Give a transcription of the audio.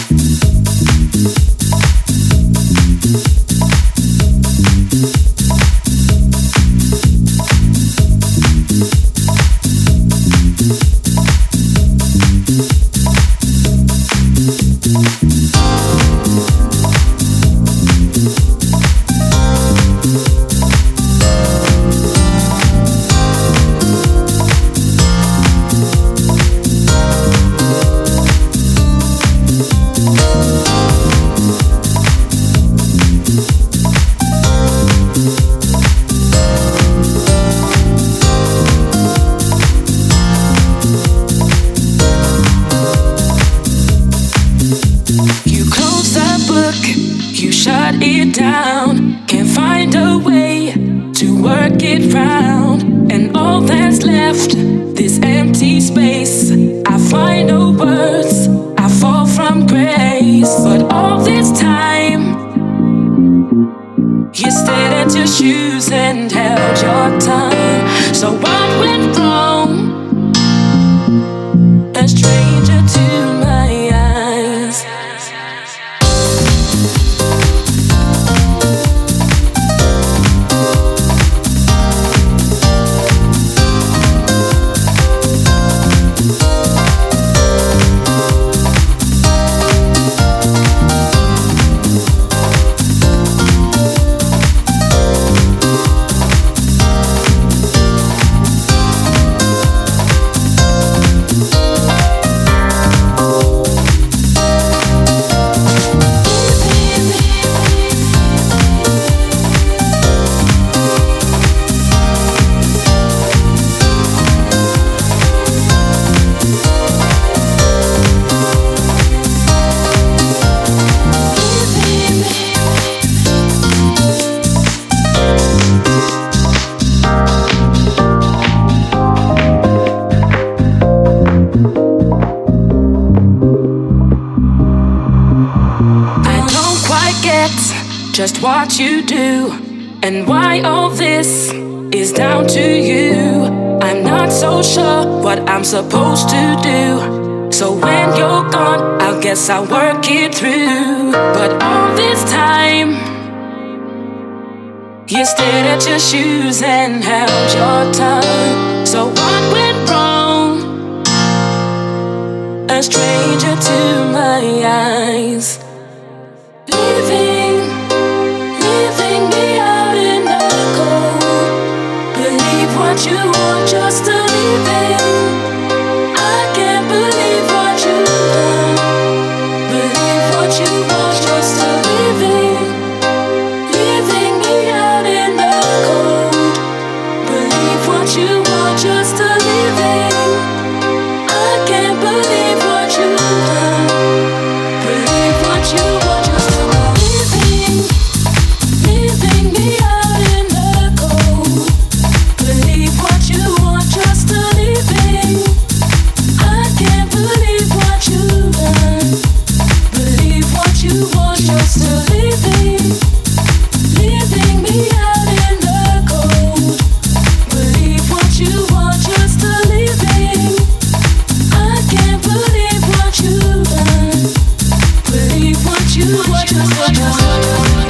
just what you do and why all this is down to you. I'm not so sure what I'm supposed to do, so when you're gone, I guess I'll work it through. But all this time, you stared at your shoes and held your tongue. So what went wrong? A stranger to my eyes. Leaving me out in the cold. Believe what you want, just a leaving. I can't believe what you've done. Believe what you want, just a leaving. Leaving me out in the cold. Believe what you want, just a leaving. I can't believe what you've done. Believe what you want, just a leaving. Leaving me out in the cold. Believe what you want, just a leaving. I can't believe what you've done. Believe what you want, just a leaving. Leaving me out in the cold. Believe what you want, just a leaving. I can't believe what you've done. Believe what you want, just a leaving.